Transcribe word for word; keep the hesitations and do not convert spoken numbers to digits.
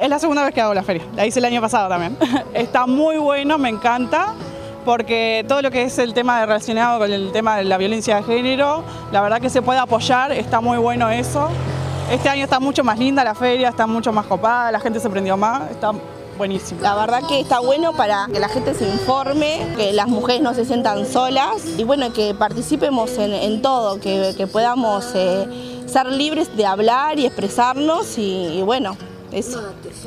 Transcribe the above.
Es la segunda vez que hago la feria, la hice el año pasado también. Está muy bueno, me encanta, porque todo lo que es el tema relacionado con el tema de la violencia de género, la verdad que se puede apoyar, está muy bueno eso. Este año está mucho más linda la feria, está mucho más copada, la gente se prendió más, está buenísimo. La verdad que está bueno para que la gente se informe, que las mujeres no se sientan solas y bueno, que participemos en, en todo, que, que podamos eh, ser libres de hablar y expresarnos y, y bueno, eso.